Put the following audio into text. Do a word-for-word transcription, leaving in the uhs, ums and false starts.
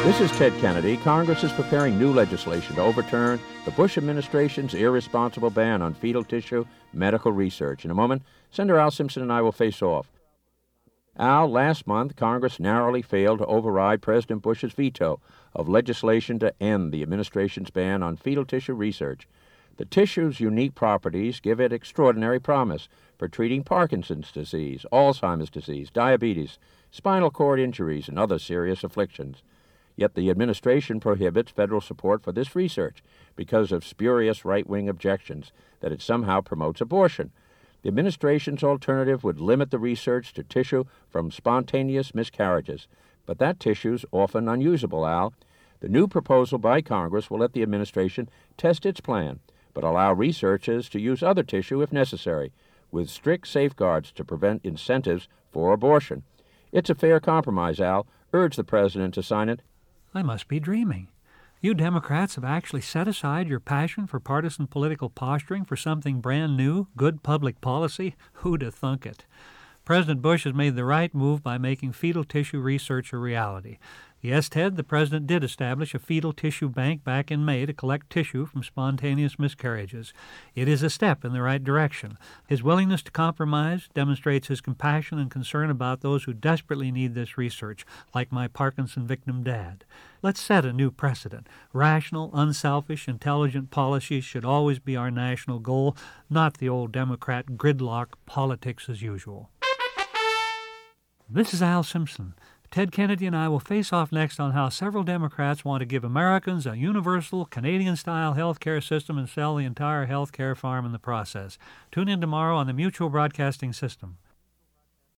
This is Ted Kennedy. Congress is preparing new legislation to overturn the Bush administration's irresponsible ban on fetal tissue medical research. In a moment, Senator Al Simpson and I will face off. Al, last month, Congress narrowly failed to override President Bush's veto of legislation to end the administration's ban on fetal tissue research. The tissue's unique properties give it extraordinary promise for treating Parkinson's disease, Alzheimer's disease, diabetes, spinal cord injuries, and other serious afflictions. Yet the administration prohibits federal support for this research because of spurious right-wing objections that it somehow promotes abortion. The administration's alternative would limit the research to tissue from spontaneous miscarriages, but that tissue's often unusable, Al. The new proposal by Congress will let the administration test its plan, but allow researchers to use other tissue if necessary, with strict safeguards to prevent incentives for abortion. It's a fair compromise, Al. Urge the president to sign it. I must be dreaming. You Democrats have actually set aside your passion for partisan political posturing for something brand new, good public policy? Who'd have thunk it? President Bush has made the right move by making fetal tissue research a reality. Yes, Ted, the president did establish a fetal tissue bank back in May to collect tissue from spontaneous miscarriages. It is a step in the right direction. His willingness to compromise demonstrates his compassion and concern about those who desperately need this research, like my Parkinson victim dad. Let's set a new precedent. Rational, unselfish, intelligent policies should always be our national goal, not the old Democrat gridlock politics as usual. This is Al Simpson. Ted Kennedy and I will face off next on how several Democrats want to give Americans a universal Canadian-style health care system and sell the entire health care farm in the process. Tune in tomorrow on the Mutual Broadcasting System.